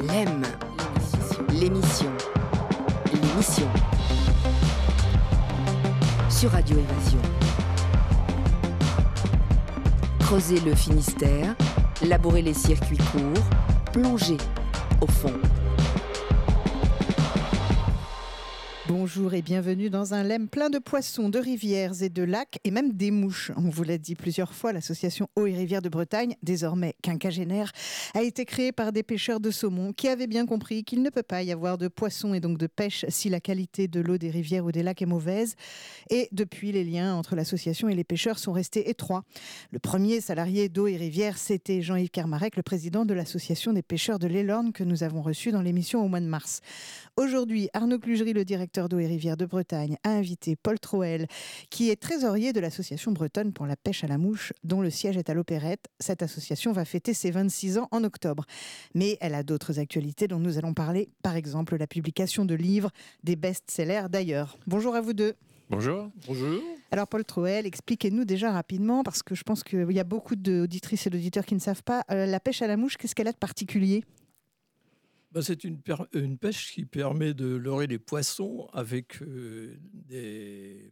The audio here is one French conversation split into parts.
L'EM, l'émission sur Radio Évasion. Creuser le Finistère, labourer les circuits courts, plonger au fond. Bonjour et bienvenue dans un LEM plein de poissons, de rivières et de lacs et même des mouches. On vous l'a dit plusieurs fois, l'association Eaux et Rivières de Bretagne, désormais quinquagénaire, a été créée par des pêcheurs de saumon qui avaient bien compris qu'il ne peut pas y avoir de poissons et donc de pêche si la qualité de l'eau des rivières ou des lacs est mauvaise. Et depuis, les liens entre l'association et les pêcheurs sont restés étroits. Le premier salarié d'Eaux et Rivières, c'était Jean-Yves Kermarec, le président de l'association des pêcheurs de l'Elorn que nous avons reçu dans l'émission au mois de mars. Aujourd'hui, Arnaud Clugery, le directeur d'Eaux et Rivières de Bretagne, a invité Paul Troel, qui est trésorier de l'association bretonne pour la pêche à la mouche, dont le siège est à l'Opérette. Cette association va fêter ses 26 ans en octobre. Mais elle a d'autres actualités dont nous allons parler, par exemple la publication de livres, des best-sellers d'ailleurs. Bonjour à vous deux. Bonjour. Bonjour. Alors Paul Troel, expliquez-nous déjà rapidement, parce que je pense qu'il y a beaucoup d'auditrices et d'auditeurs qui ne savent pas, la pêche à la mouche, qu'est-ce qu'elle a de particulier ? C'est une pêche qui permet de leurrer les poissons avec des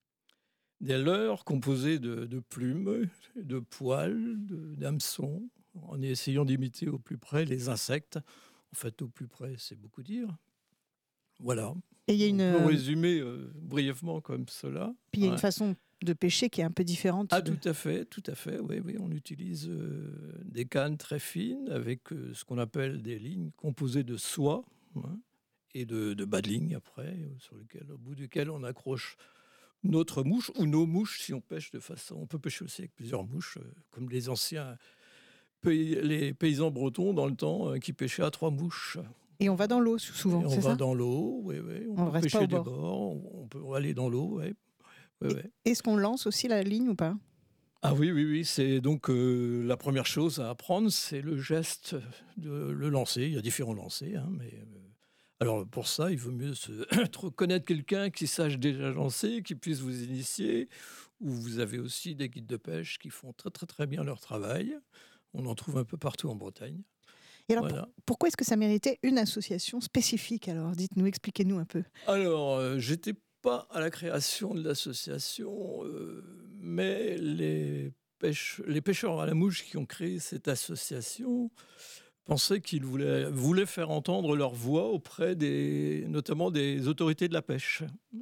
leurres composés de plumes, de poils, d'hameçons, en essayant d'imiter au plus près les insectes. En fait, au plus près, c'est beaucoup dire. Voilà. Et il y a On peut résumer brièvement comme cela. Puis il y a une façon de pêcher qui est un peu différente. Tout à fait. Oui, on utilise des cannes très fines avec ce qu'on appelle des lignes composées de soie et de bas de ligne après, au bout duquel on accroche notre mouche ou nos mouches si on pêche de façon. On peut pêcher aussi avec plusieurs mouches, comme les anciens les paysans bretons dans le temps qui pêchaient à 3 mouches. Et on va dans l'eau souvent, c'est ça ? On va dans l'eau, oui. On peut reste pêcher pas au des bords, on peut aller dans l'eau, oui. Est-ce qu'on lance aussi la ligne ou pas ? Ah oui. C'est donc la première chose à apprendre, c'est le geste de le lancer. Il y a différents lancers, mais alors pour ça, il vaut mieux connaître quelqu'un qui sache déjà lancer, qui puisse vous initier. Ou vous avez aussi des guides de pêche qui font très très très bien leur travail. On en trouve un peu partout en Bretagne. Et alors, pourquoi est-ce que ça méritait une association spécifique ? Alors, dites-nous, expliquez-nous un peu. Alors, j'étais pas à la création de l'association, mais les pêcheurs à la mouche qui ont créé cette association pensaient qu'ils voulaient faire entendre leur voix auprès notamment des autorités de la pêche.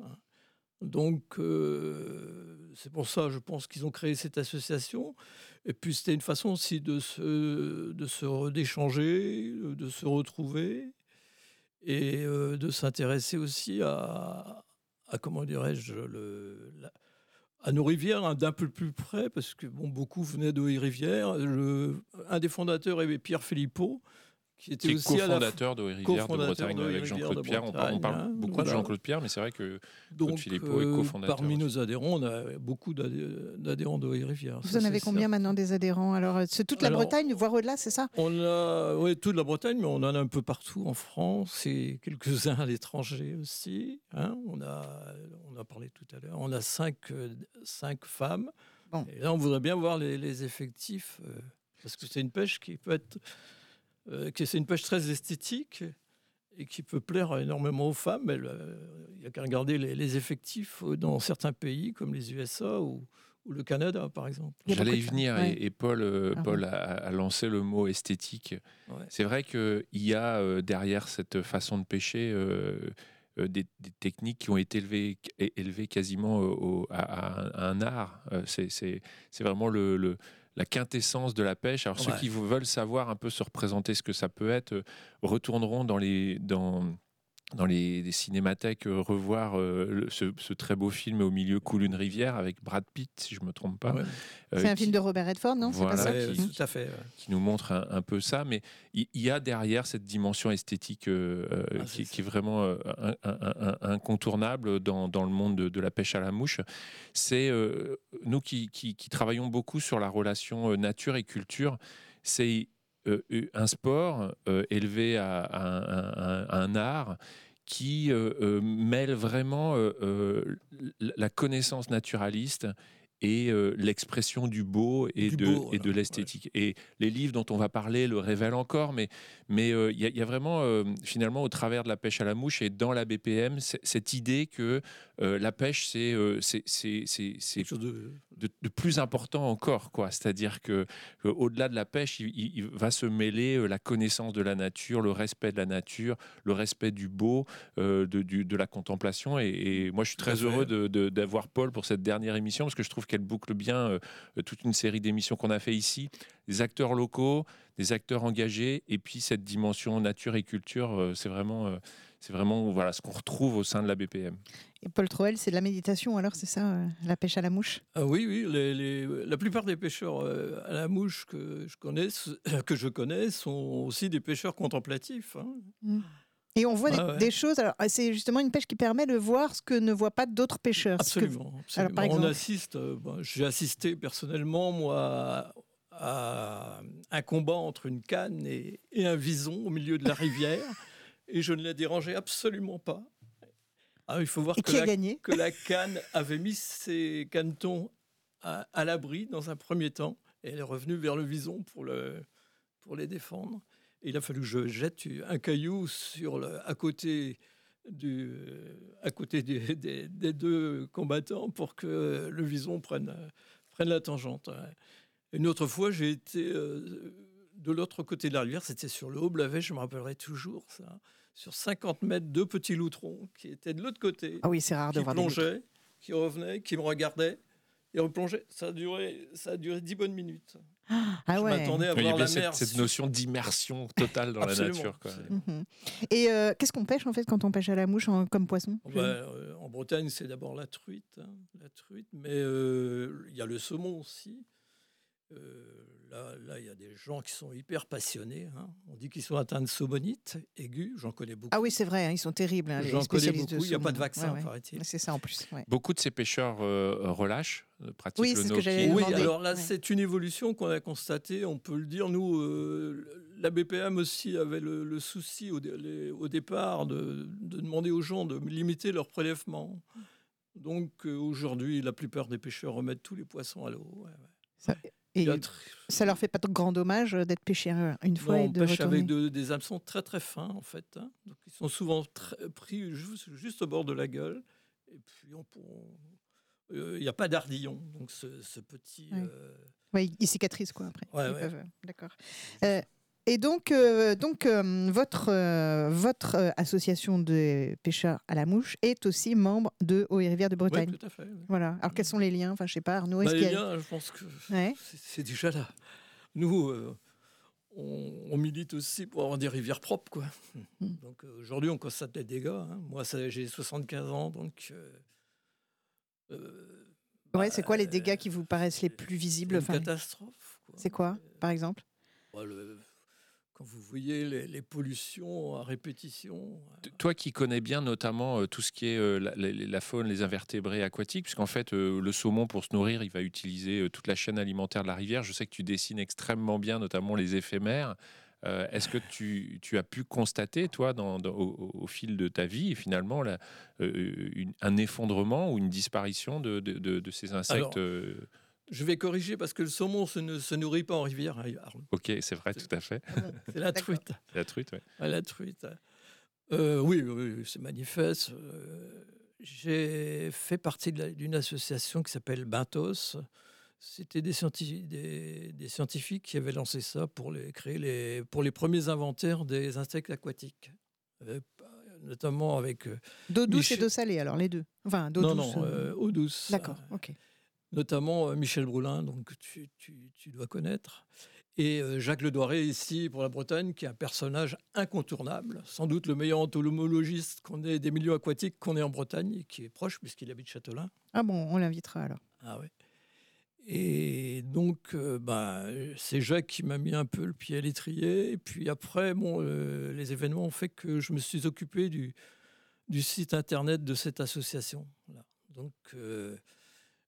Donc, c'est pour ça, je pense qu'ils ont créé cette association. Et puis, c'était une façon aussi d'échanger, de se retrouver et de s'intéresser aussi à comment dirais-je, à nos rivières d'un peu plus près, parce que beaucoup venaient d'Eaux et Rivières. Un des fondateurs est Pierre Philippot, qui était aussi cofondateur d'Eaux et Rivières de Bretagne avec Jean-Claude Pierre. On parle beaucoup de Jean-Claude Pierre, mais c'est vrai que Claude Philippot est cofondateur. Parmi nos adhérents, on a beaucoup d'adhérents d'Eaux et Rivières. Vous en avez combien maintenant des adhérents ? Alors, c'est toute la Bretagne, voire au-delà, c'est ça ? On a toute la Bretagne, mais on en a un peu partout en France et quelques-uns à l'étranger aussi. On a parlé tout à l'heure. On a 5 femmes. Bon. Et là, on voudrait bien voir les effectifs, parce que c'est une pêche qui peut être... c'est une pêche très esthétique et qui peut plaire énormément aux femmes. Il n'y a qu'à regarder les effectifs dans certains pays comme les USA ou le Canada, par exemple. J'allais y venir et Paul a lancé le mot esthétique. Ouais. C'est vrai qu'il y a derrière cette façon de pêcher des techniques qui ont été élevées quasiment à un art. C'est vraiment la quintessence de la pêche. Alors ceux qui veulent savoir un peu se représenter ce que ça peut être, retourneront dans les cinémathèques revoir ce très beau film Au milieu coule une rivière avec Brad Pitt, si je ne me trompe pas. Ouais. C'est un film de Robert Redford, non ? Voilà, c'est pas ça tout à fait. Qui nous montre un peu ça, mais il y a derrière cette dimension esthétique qui est vraiment incontournable dans le monde de la pêche à la mouche. C'est nous qui travaillons beaucoup sur la relation nature et culture, c'est un sport élevé à un art qui mêle vraiment la connaissance naturaliste et l'expression du beau et de l'esthétique. Ouais. Et les livres dont on va parler le révèlent encore, mais il y a vraiment, finalement, au travers de la pêche à la mouche et dans la BPM, cette idée que la pêche, c'est quelque chose de plus important encore, quoi. C'est-à-dire qu'au-delà de la pêche, il va se mêler la connaissance de la nature, le respect de la nature, le respect du beau, de la contemplation. Et moi, je suis très heureux d'avoir Paul pour cette dernière émission, parce que je trouve qu'elle boucle bien toute une série d'émissions qu'on a fait ici, des acteurs locaux, des acteurs engagés, et puis cette dimension nature et culture, c'est vraiment voilà, ce qu'on retrouve au sein de la BPM. Et Paul Troel, c'est de la méditation, alors c'est ça, la pêche à la mouche? Oui, la plupart des pêcheurs à la mouche que je connais sont aussi des pêcheurs contemplatifs. Hein. Mmh. Et on voit des choses. Alors, c'est justement une pêche qui permet de voir ce que ne voient pas d'autres pêcheurs. Absolument. Alors, par exemple, j'ai assisté personnellement, moi, à un combat entre une canne et un vison au milieu de la rivière, et je ne les dérangeais absolument pas. Alors, il faut voir que la canne avait mis ses canetons à l'abri dans un premier temps, et elle est revenue vers le vison pour les défendre. Et il a fallu que je jette un caillou à côté des deux combattants pour que le vison prenne la tangente. Une autre fois, j'ai été de l'autre côté de la rivière, c'était sur le Haut-Blavet, je me rappellerai toujours ça, sur 50 mètres, 2 petits loutrons qui étaient de l'autre côté. Ah oui, c'est rare de voir des loutrons. Qui revenaient, qui me regardaient et replongeaient. Ça a duré 10 bonnes minutes. Ah ouais. Je m'attendais à voir la mer. Cette notion d'immersion totale dans la nature. Quoi. Et qu'est-ce qu'on pêche en fait quand on pêche à la mouche comme poisson? En Bretagne, c'est d'abord la truite, mais il y a le saumon aussi. Là, il y a des gens qui sont hyper passionnés. Hein. On dit qu'ils sont atteints de saumonite aiguë. J'en connais beaucoup. Ah oui, c'est vrai, ils sont terribles. Hein, J'en connais beaucoup. Il n'y a pas de vaccin, paraît-il. C'est ça en plus. Ouais. Beaucoup de ces pêcheurs relâchent, pratiquent le no-kill. Oui, alors là, c'est une évolution qu'on a constatée. On peut le dire. Nous, la BPM aussi avait le souci au départ de demander aux gens de limiter leurs prélèvements. Donc aujourd'hui, la plupart des pêcheurs remettent tous les poissons à l'eau. Et ça leur fait pas de grand dommage d'être pêchés une fois et de retourner. On pêche avec des hameçons très très fins en fait. Hein. Donc ils sont souvent pris juste au bord de la gueule. Et puis il n'y a pas d'ardillon. Donc ce petit. Oui, il cicatrise quoi après. D'accord. Et donc, votre association de pêcheurs à la mouche est aussi membre de Eaux et Rivières de Bretagne. Oui, tout à fait. Oui. Voilà. Alors, quels sont les liens? Enfin, je sais pas, Arnaud. Les liens, je pense que c'est déjà là. Nous, on milite aussi pour avoir des rivières propres, quoi. Donc, aujourd'hui, on constate des dégâts. Hein. Moi, j'ai 75 ans, donc... c'est quoi les dégâts qui vous paraissent les plus visibles? Une catastrophe. Quoi. C'est quoi, par exemple? Quand vous voyez les pollutions à répétition. Toi qui connais bien notamment tout ce qui est la faune, les invertébrés aquatiques, puisqu'en fait le saumon pour se nourrir, il va utiliser toute la chaîne alimentaire de la rivière. Je sais que tu dessines extrêmement bien notamment les éphémères. Est-ce que tu as pu constater, toi, au fil de ta vie, finalement, un effondrement ou une disparition de ces insectes? Je vais corriger parce que le saumon ne se nourrit pas en rivière. Ok, c'est vrai, tout à fait. C'est la truite. La truite, oui. La truite. Oui, c'est manifeste. J'ai fait partie d'une association qui s'appelle Bentos. C'était des scientifiques qui avaient lancé ça pour les premiers inventaires des insectes aquatiques. Notamment avec... d'eau douce et d'eau salée, alors les deux. Enfin, d'eau douce. Non, eau douce. D'accord, ok. Notamment Michel Broulin, donc tu dois connaître, et Jacques Ledoiré ici pour la Bretagne, qui est un personnage incontournable, sans doute le meilleur entomologiste qu'on ait des milieux aquatiques qu'on ait en Bretagne, et qui est proche puisqu'il habite Châtelain. Ah bon, on l'invitera alors. Ah ouais. Et donc c'est Jacques qui m'a mis un peu le pied à l'étrier, et puis après les événements ont fait que je me suis occupé du site internet de cette association. Voilà. Donc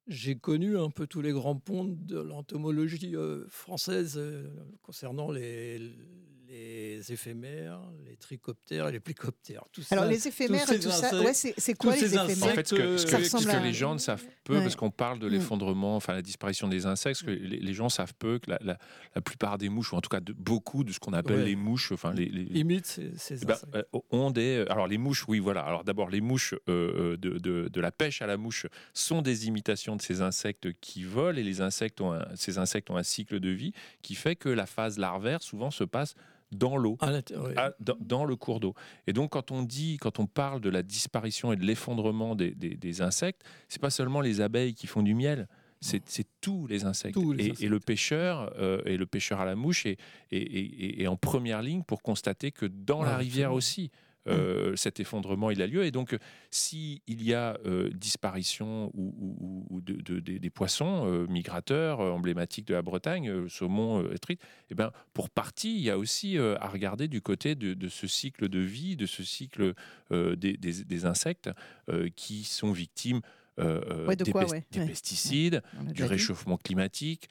j'ai connu un peu tous les grands ponts de l'entomologie française concernant les éphémères, les trichoptères et les plécoptères. Alors les éphémères, tout ça, ouais, c'est quoi les éphémères? En fait, ce que les gens ne savent peu, parce qu'on parle de l'effondrement, enfin la disparition des insectes, que les gens savent peu que la plupart des mouches, ou en tout cas beaucoup de ce qu'on appelle les mouches, enfin imitent ces insectes. Ont des. Alors les mouches, oui, voilà. Alors d'abord, les mouches de la pêche à la mouche sont des imitations de ces insectes qui volent, et ces insectes ont un cycle de vie qui fait que la phase larvaire souvent se passe dans l'eau, dans le cours d'eau. Et donc, quand on parle de la disparition et de l'effondrement des insectes, c'est pas seulement les abeilles qui font du miel, c'est tous les insectes. Et le pêcheur à la mouche est en première ligne pour constater que dans la rivière aussi, cet effondrement il a lieu. Et donc, s'il y a disparition ou des poissons migrateurs emblématiques de la Bretagne, saumon, truite, et ben, pour partie, il y a aussi à regarder du côté de ce cycle de vie, de ce cycle des insectes qui sont victimes des pesticides, du réchauffement climatique,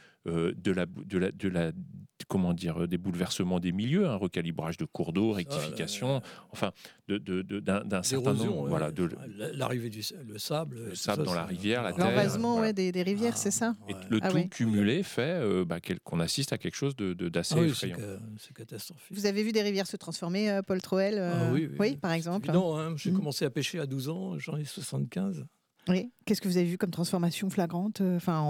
des bouleversements des milieux, recalibrage de cours d'eau, rectification, enfin d'un certain nombre, l'arrivée du sable, dans la rivière, la terre, l'envasement des rivières, c'est ça. Et le tout cumulé fait qu'on assiste à quelque chose d'assez effrayant. C'est catastrophique. Vous avez vu des rivières se transformer, Paul Troel? Oui, par exemple. Non, j'ai commencé à pêcher à 12 ans, j'en ai 75. Oui. Qu'est-ce que vous avez vu comme transformation flagrante,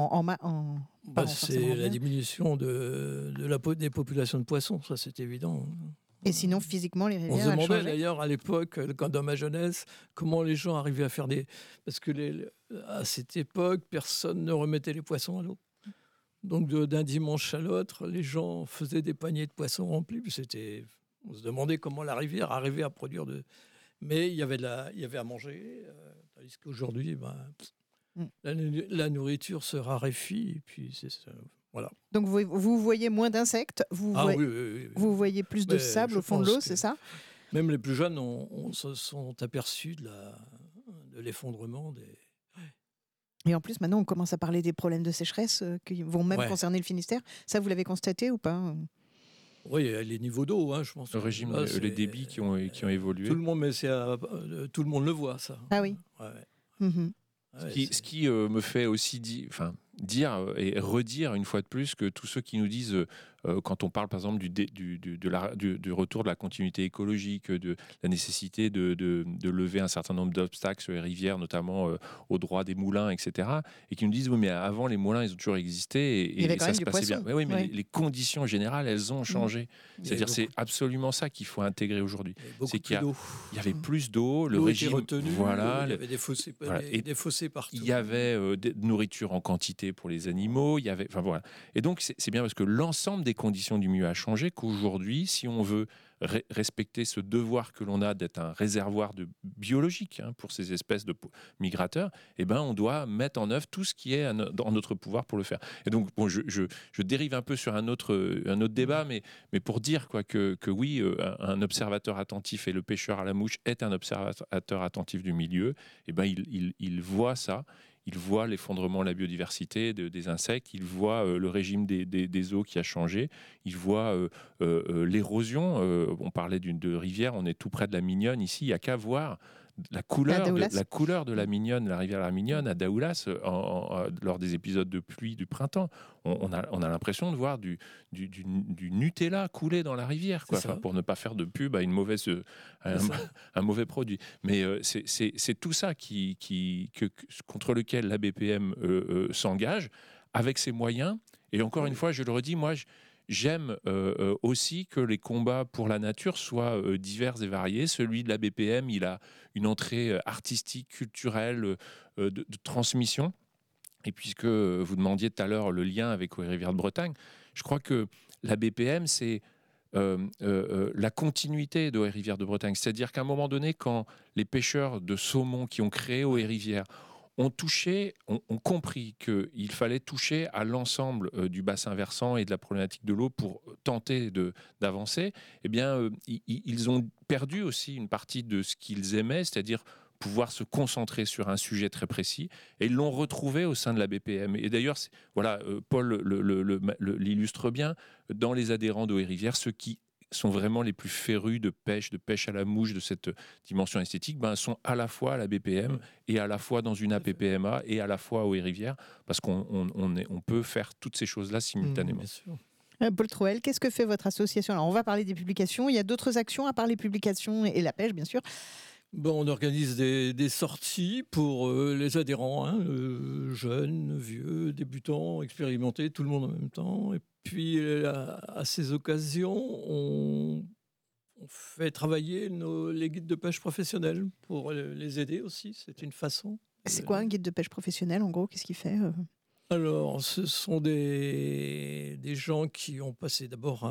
c'est la diminution des populations de poissons, ça c'est évident. Et sinon, physiquement, les rivières, on se demandait d'ailleurs à l'époque, dans ma jeunesse, comment les gens arrivaient à faire parce que à cette époque, personne ne remettait les poissons à l'eau. Donc d'un dimanche à l'autre, les gens faisaient des paniers de poissons remplis. On se demandait comment la rivière arrivait à produire Mais il y avait à manger. Tandis qu'aujourd'hui, la nourriture se raréfie. Et puis voilà. Donc vous voyez moins d'insectes, vous voyez plus de sable au fond de l'eau, c'est ça? Même les plus jeunes se sont aperçus de l'effondrement des... Et en plus, maintenant, on commence à parler des problèmes de sécheresse qui vont même concerner le Finistère. Ça, vous l'avez constaté ou pas? Oui, les niveaux d'eau, je pense. Le régime, les débits qui ont évolué. Tout le monde, tout le monde le voit, ça. Ah oui. Ce qui me fait aussi dire et redire une fois de plus que tous ceux qui nous disent, quand on parle par exemple du retour de la continuité écologique, de la nécessité de lever un certain nombre d'obstacles sur les rivières, notamment au droit des moulins, etc., et qui nous disent oui, mais avant les moulins ils ont toujours existé et ça se passait bien. Oui, mais les conditions générales elles ont changé. C'est-à-dire c'est absolument ça qu'il faut intégrer aujourd'hui. C'est qu'il y avait plus d'eau, le régime retenu, il y avait des fossés, des fossés partout. Il y avait de nourriture en quantité pour les animaux, et donc c'est bien parce que l'ensemble des conditions du milieu a changé qu'aujourd'hui, si on veut respecter ce devoir que l'on a d'être un réservoir biologique pour ces espèces de migrateurs, on doit mettre en œuvre tout ce qui est dans notre pouvoir pour le faire. Et donc, je dérive un peu sur un autre débat, mais pour dire que oui, un observateur attentif, et le pêcheur à la mouche est un observateur attentif du milieu, il voit ça. Il voit l'effondrement de la biodiversité des insectes, il voit le régime des eaux qui a changé, il voit l'érosion. On parlait de rivière, on est tout près de la Mignonne ici, il n'y a qu'à voir la couleur de la Mignonne, la rivière la Mignonne à Daoulas lors des épisodes de pluie du printemps. On a l'impression de voir du Nutella couler dans la rivière, pour ne pas faire de pub à un mauvais produit. Mais c'est tout ça contre lequel la BPM s'engage avec ses moyens. Et encore une fois, je le redis, moi, j'aime aussi que les combats pour la nature soient divers et variés. Celui de la BPM, il a une entrée artistique, culturelle, de transmission. Et puisque vous demandiez tout à l'heure le lien avec les rivières de Bretagne, je crois que la BPM, c'est la continuité de les rivières de Bretagne. C'est-à-dire qu'à un moment donné, quand les pêcheurs de saumon qui ont créé les rivières ont compris qu'il fallait toucher à l'ensemble du bassin versant et de la problématique de l'eau pour tenter d'avancer, ils ont perdu aussi une partie de ce qu'ils aimaient, c'est-à-dire pouvoir se concentrer sur un sujet très précis. Et ils l'ont retrouvé au sein de la BPM. Et d'ailleurs, Paul l'illustre bien, dans les adhérents d'Eau et Rivière, ceux qui sont vraiment les plus férus de pêche à la mouche, de cette dimension esthétique, sont à la fois à la BPM et à la fois dans une APPMA et à la fois à Eau et Rivière, parce qu'on peut faire toutes ces choses-là simultanément. Paul Troel, qu'est-ce que fait votre association? Alors, on va parler des publications. Il y a d'autres actions à part les publications et la pêche, bien sûr. On organise des sorties pour les adhérents, jeunes, vieux, débutants, expérimentés, tout le monde en même temps. Et puis, à ces occasions, on fait travailler les guides de pêche professionnels pour les aider aussi. C'est une façon. C'est quoi un guide de pêche professionnel, en gros? Qu'est-ce qu'il fait Alors, ce sont des gens qui ont passé d'abord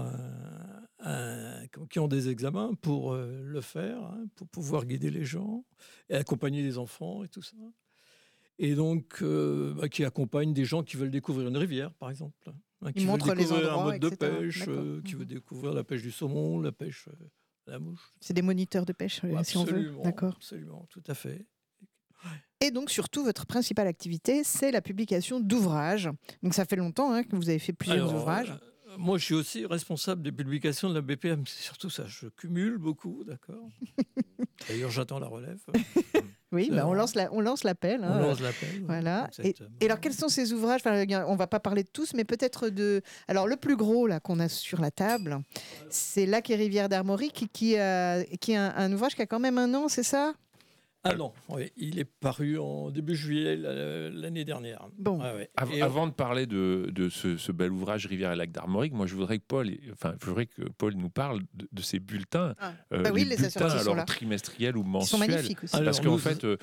qui ont des examens pour le faire, pour pouvoir guider les gens et accompagner les enfants et tout ça. Et donc, qui accompagnent des gens qui veulent découvrir une rivière, par exemple. Qui veulent découvrir un mode de pêche, qui veut découvrir la pêche du saumon, la pêche à la mouche. C'est des moniteurs de pêche, si on veut. D'accord. Absolument, tout à fait. Et donc, surtout, votre principale activité, c'est la publication d'ouvrages. Donc, ça fait longtemps que vous avez fait plusieurs ouvrages. Moi, je suis aussi responsable des publications de la BPM. C'est surtout ça. Je cumule beaucoup, d'accord. D'ailleurs, j'attends la relève. Oui, on lance l'appel. On lance l'appel. Voilà. Et alors, quels sont ces ouvrages? On ne va pas parler de tous, mais peut-être de... Alors, le plus gros là qu'on a sur la table, c'est Lac et Rivière d'Armorique, qui est un ouvrage qui a quand même 1 an, c'est ça? Ah non, oui, il est paru en début juillet l'année dernière. Bon. Avant de parler de ce bel ouvrage Rivière et Lac d'Armorique, moi je voudrais que Paul nous parle de ces bulletins. Les bulletins alors trimestriels ou mensuels. Ils sont magnifiques aussi. Parce qu'en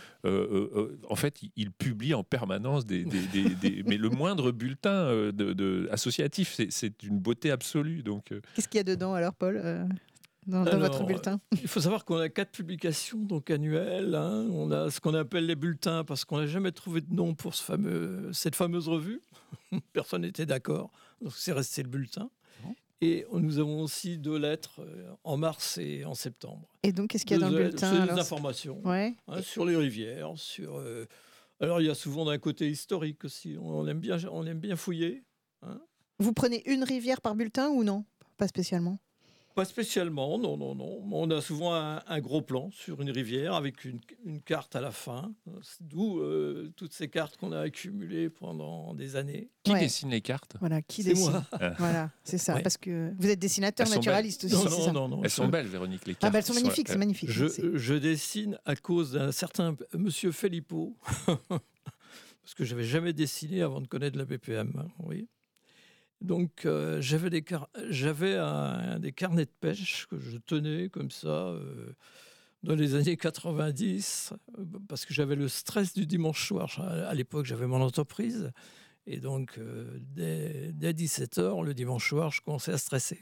fait, il publie en permanence mais le moindre bulletin associatif, c'est une beauté absolue. Donc, qu'est-ce qu'il y a dedans alors, Paul dans votre bulletin? Il faut savoir qu'on a 4 publications donc annuelles. On a ce qu'on appelle les bulletins parce qu'on n'a jamais trouvé de nom pour cette fameuse revue. Personne n'était d'accord, donc c'est resté le bulletin. Et nous avons aussi 2 lettres en mars et en septembre. Et donc, qu'est-ce qu'il y a dans le bulletin? C'est des informations sur les rivières. Alors, il y a souvent un côté historique aussi. On aime bien fouiller. Vous prenez une rivière par bulletin ou non? Pas spécialement. Pas spécialement, non. On a souvent un gros plan sur une rivière avec une carte à la fin, d'où toutes ces cartes qu'on a accumulées pendant des années. Qui dessine les cartes? Voilà, qui c'est dessine moi. Voilà, c'est ça. Parce que vous êtes dessinateur naturaliste aussi. Non. Elles sont belles, Véronique, les cartes. Elles sont magnifiques, c'est magnifique. Je dessine à cause d'un certain monsieur Filippo, parce que j'avais jamais dessiné avant de connaître la BPM. Oui. Donc, j'avais des carnets de pêche que je tenais comme ça dans les années 90 parce que j'avais le stress du dimanche soir. À l'époque, j'avais mon entreprise et donc, dès 17h, le dimanche soir, je commençais à stresser.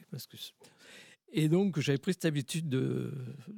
Et donc, j'avais pris cette habitude de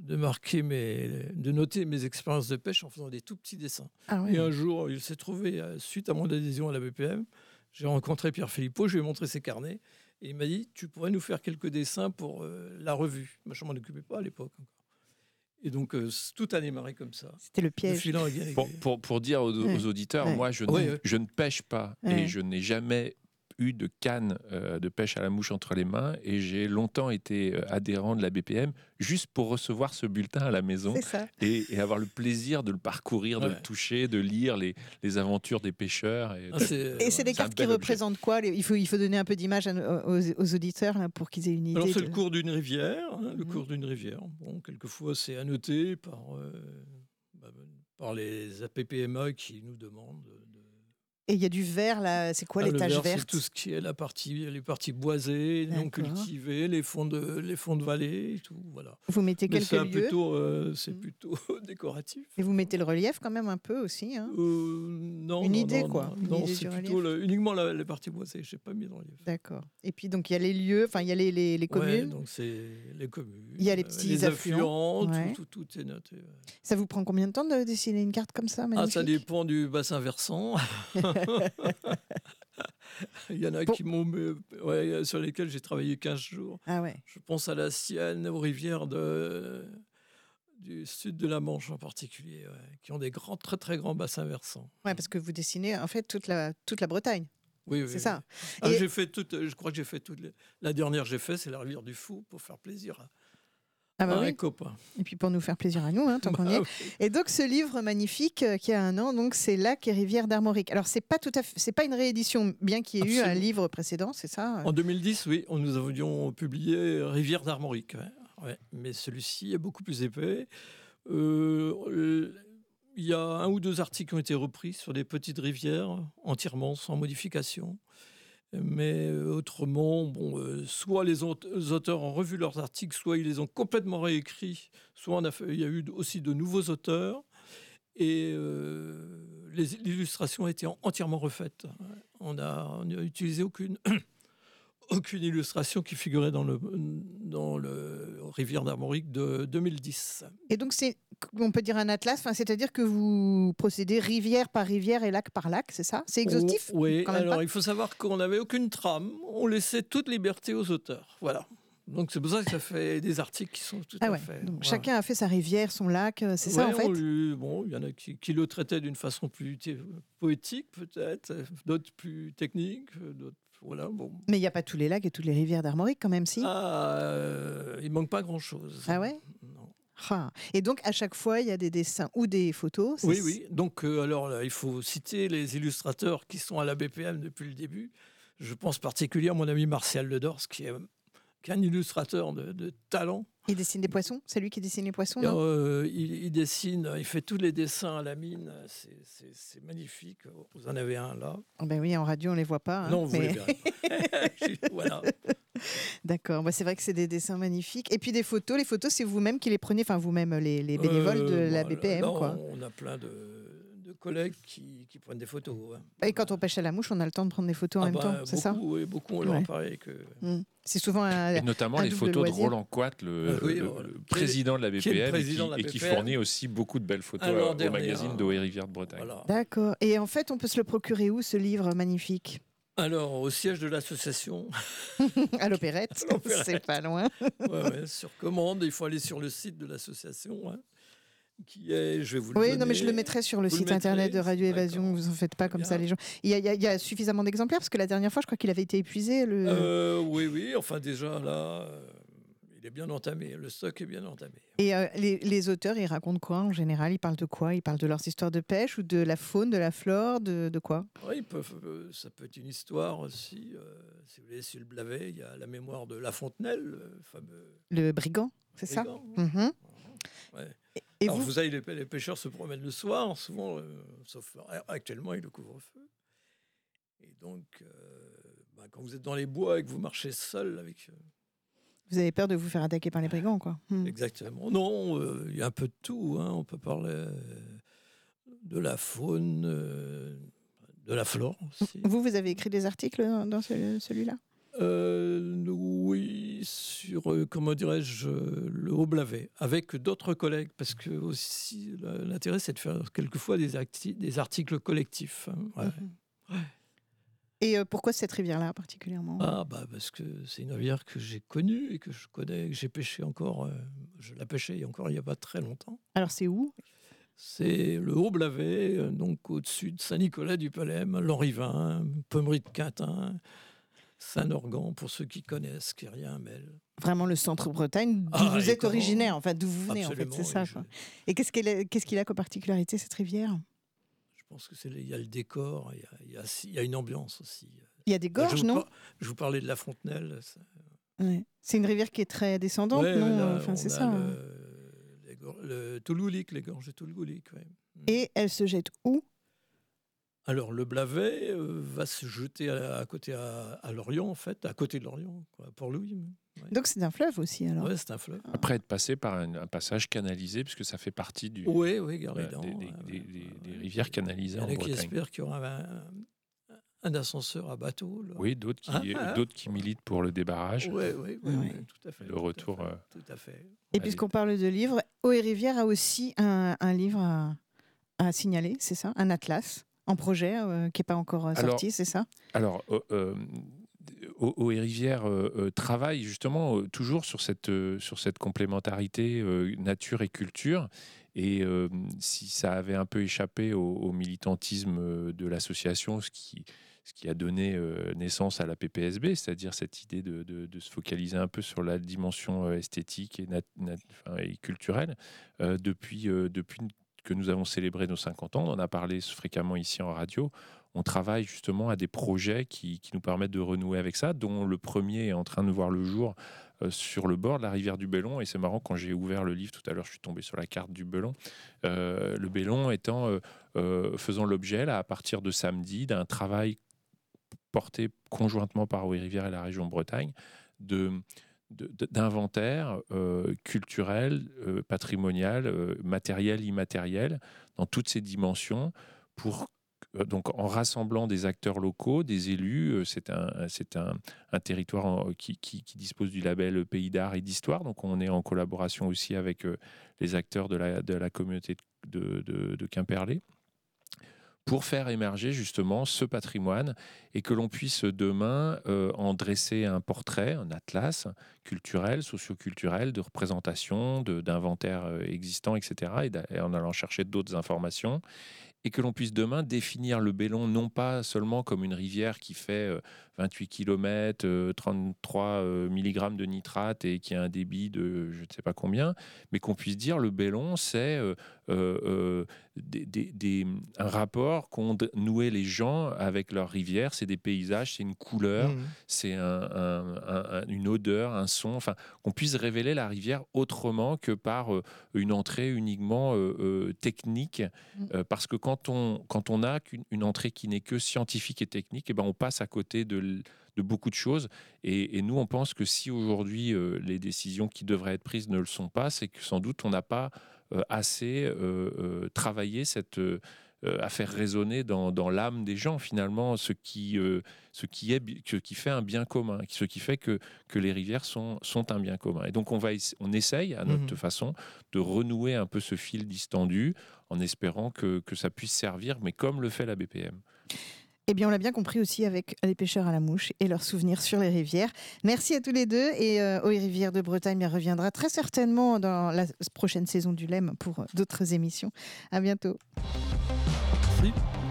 noter mes expériences de pêche en faisant des tout petits dessins. Et un jour, il s'est trouvé, suite à mon adhésion à la BPM, j'ai rencontré Pierre Filippo, je lui ai montré ses carnets et il m'a dit « Tu pourrais nous faire quelques dessins pour la revue ?» Moi, je ne m'en occupais pas à l'époque encore. Et donc, tout a démarré comme ça. C'était le piège. Pour dire aux auditeurs, moi, je ne pêche pas et je n'ai jamais eu de canne de pêche à la mouche entre les mains et j'ai longtemps été adhérent de la BPM juste pour recevoir ce bulletin à la maison et avoir le plaisir de le parcourir, de le toucher, de lire les aventures des pêcheurs. Et c'est des cartes qui représentent quoi? Il faut donner un peu d'image aux auditeurs là, pour qu'ils aient une idée. Alors c'est le cours d'une rivière. Le cours d'une rivière. Bon, quelquefois c'est annoté par les APPMA qui nous demandent Et il y a du vert, là. C'est quoi les taches vertes? C'est tout ce qui est les parties boisées, non cultivées, les fonds de vallée et tout. Voilà. Vous mettez quelques lieux. C'est plutôt décoratif. Et vous mettez le relief quand même un peu aussi. Non. Une idée, quoi. Non, c'est plutôt uniquement les parties boisées. Je n'ai pas mis de relief. D'accord. Et puis, donc, il y a les lieux, enfin, il y a les communes. Ouais, donc, c'est les communes. Il y a les petits affluents. Tout est noté. Ouais. Ça vous prend combien de temps de dessiner une carte comme ça, magnifique? Ça dépend du bassin versant. Il y en a sur lesquels j'ai travaillé 15 jours. Ah ouais. Je pense à la Sienne, aux rivières de du sud de la Manche en particulier, qui ont des très très grands bassins versants. Ouais, parce que vous dessinez en fait toute la Bretagne. Oui, c'est ça. Ah, j'ai fait je crois que j'ai fait toutes les... La dernière que j'ai fait, c'est la rivière du Fou, pour faire plaisir à un copain. Et puis pour nous faire plaisir à nous, tant qu'on y est. Oui. Et donc ce livre magnifique qui a un an, donc c'est Lacs et rivières d'Armorique. Alors c'est pas une réédition, bien qu'il y ait eu un livre précédent, c'est ça? En 2010, oui, nous avions publié Rivières d'Armorique, mais celui-ci est beaucoup plus épais. Il y a 1 ou 2 articles qui ont été repris sur des petites rivières, entièrement sans modification. Mais autrement, soit les auteurs ont revu leurs articles, soit ils les ont complètement réécrits, soit il y a eu aussi de nouveaux auteurs. Et l'illustration a été entièrement refaite. On n'a utilisé aucune illustration qui figurait dans le Rivière d'Armorique de 2010. Et donc, on peut dire un atlas, c'est-à-dire que vous procédez rivière par rivière et lac par lac, c'est ça? C'est exhaustif? Oui, alors il faut savoir qu'on n'avait aucune trame, on laissait toute liberté aux auteurs. Voilà. Donc c'est pour ça que ça fait des articles qui sont tout à fait... Donc, voilà. Chacun a fait sa rivière, son lac, c'est ça en fait? Il y en a qui le traitaient d'une façon plus poétique peut-être, d'autres plus techniques, d'autres... Voilà, Mais il n'y a pas tous les lacs et toutes les rivières d'Armorique quand même, si? Il manque pas grand-chose. Ah ouais? Non. Et donc à chaque fois, il y a des dessins ou des photos? Oui. Donc alors là, il faut citer les illustrateurs qui sont à la BPM depuis le début. Je pense particulièrement à mon ami Martial Ledors, qui est un illustrateur de talent. Il dessine des poissons? C'est lui qui dessine les poissons? Il dessine, il fait tous les dessins à la mine. C'est magnifique. Vous en avez un là. Ben oui, en radio, on ne les voit pas. Non, vous les verrez. Voilà. D'accord, c'est vrai que c'est des dessins magnifiques. Et puis des photos, les photos, c'est vous-même qui les prenez, enfin vous-même, les bénévoles de la BPM. Non, quoi. On a plein de collègues qui prennent des photos. Et quand on pêche à la mouche, on a le temps de prendre des photos en même temps, c'est ça? Oui, beaucoup ont leur appareil. C'est souvent et notamment les photos loisir. de Roland Coite, le président de la BPM, et qui fournit aussi beaucoup de belles photos au magazine d'Eau et Rivières de Bretagne. Voilà. D'accord. Et en fait, on peut se le procurer où, ce livre magnifique? Alors, au siège de l'association. À l'Opérette, c'est pas loin. Sur commande, il faut aller sur le site de l'association. Qui est, je vais vous le donner. Mais je le mettrai sur le site internet de Radio Évasion, vous en faites pas comme ça les gens. Il y a suffisamment d'exemplaires, parce que la dernière fois, je crois qu'il avait été épuisé. Oui, enfin déjà là, il est bien entamé, le stock est bien entamé. Et les auteurs, ils racontent quoi en général? Ils parlent de quoi? Ils parlent de leurs histoires de pêche ou de la faune, de la flore, de quoi? Ça peut être une histoire aussi. Si vous voulez, sur le Blavet, il y a la mémoire de La Fontenelle, le fameux... Le brigand, c'est ça? Et alors, vous savez, les pêcheurs se promènent le soir, souvent, sauf actuellement, il y a le couvre-feu. Et donc, quand vous êtes dans les bois et que vous marchez seul avec... Vous avez peur de vous faire attaquer par les brigands, quoi. Exactement. Non, il y a un peu de tout. On peut parler de la faune, de la flore aussi. Vous avez écrit des articles dans celui-là? Oui, sur, comment dirais-je, le Haut-Blavet, avec d'autres collègues, parce que aussi l'intérêt, c'est de faire quelquefois des articles collectifs. Et pourquoi cette rivière-là particulièrement? Parce que c'est une rivière que j'ai connue et que je connais, que j'ai pêché encore. Je la pêchais encore il n'y a pas très longtemps. Alors c'est où? C'est le Haut-Blavet, donc au-dessus de Saint-Nicolas-du-Palem, Lanrivain, Pommery de Quintin, Saint-Organ, pour ceux qui connaissent, qui est rien mêle. Vraiment le centre-Bretagne, d'où vous êtes originaire, enfin d'où vous venez, en fait, c'est ça. Et qu'est-ce qu'il a comme particularité, cette rivière? Je pense qu'il y a le décor, il y a une ambiance aussi. Il y a des gorges, non? Je vous parlais de la Fontenelle. C'est une rivière qui est très descendante, non? C'est ça. Le Touloulic, les gorges de Touloulic. Et elle se jette où? Alors, le Blavet va se jeter à Lorient, en fait, à côté de Lorient, Port-Louis. Donc, c'est un fleuve aussi, alors? Oui, c'est un fleuve. Après être passé par un passage canalisé, puisque ça fait partie des rivières canalisées en Bretagne. Il y en a qui espèrent qu'il y aura un ascenseur à bateau. Là. Oui, d'autres qui militent pour le débarrage. Oui, tout à fait. Le retour. Tout à fait. Et puisqu'on parle de livres, Eau et Rivières a aussi un livre à signaler, c'est ça? Un atlas en projet qui n'est pas encore sorti, c'est ça? Alors, Eaux et Rivières travaille justement toujours sur cette complémentarité nature et culture. Et si ça avait un peu échappé au militantisme de l'association, ce qui a donné naissance à la PPSB, c'est-à-dire cette idée de se focaliser un peu sur la dimension esthétique et culturelle, depuis que nous avons célébré nos 50 ans, on en a parlé fréquemment ici en radio, on travaille justement à des projets qui nous permettent de renouer avec ça, dont le premier est en train de voir le jour sur le bord de la rivière du Bellon. Et c'est marrant, quand j'ai ouvert le livre tout à l'heure, je suis tombé sur la carte du Bellon. Le Bellon faisant l'objet, là, à partir de samedi, d'un travail porté conjointement par Eaux et Rivières et la région Bretagne, d'inventaire culturel, patrimonial, matériel, immatériel, dans toutes ces dimensions, donc en rassemblant des acteurs locaux, des élus. C'est un territoire qui dispose du label Pays d'Art et d'Histoire, donc on est en collaboration aussi avec les acteurs de la communauté de Quimperlé, pour faire émerger justement ce patrimoine et que l'on puisse demain en dresser un portrait, un atlas culturel, socio-culturel, de représentation, d'inventaire existant, etc. Et en allant chercher d'autres informations. Et que l'on puisse demain définir le Bellon non pas seulement comme une rivière qui fait 28 km, 33 mg de nitrate et qui a un débit de je ne sais pas combien, mais qu'on puisse dire le Bellon, c'est un rapport qu'ont noué les gens avec leur rivière, c'est des paysages, c'est une couleur, c'est une odeur, un son, enfin, qu'on puisse révéler la rivière autrement que par une entrée uniquement technique, parce que quand on a une entrée qui n'est que scientifique et technique, et ben on passe à côté de beaucoup de choses. Et nous, on pense que si aujourd'hui les décisions qui devraient être prises ne le sont pas, c'est que sans doute on n'a pas assez travaillé à faire résonner dans l'âme des gens, finalement, ce qui fait un bien commun, ce qui fait que les rivières sont un bien commun. Et donc, on essaye, à notre façon, de renouer un peu ce fil distendu, en espérant que ça puisse servir, mais comme le fait la BPM. Eh bien, on l'a bien compris aussi avec les pêcheurs à la mouche et leurs souvenirs sur les rivières. Merci à tous les deux. Et Eaux et Rivières de Bretagne reviendra très certainement dans la prochaine saison du LEM pour d'autres émissions. À bientôt. Merci.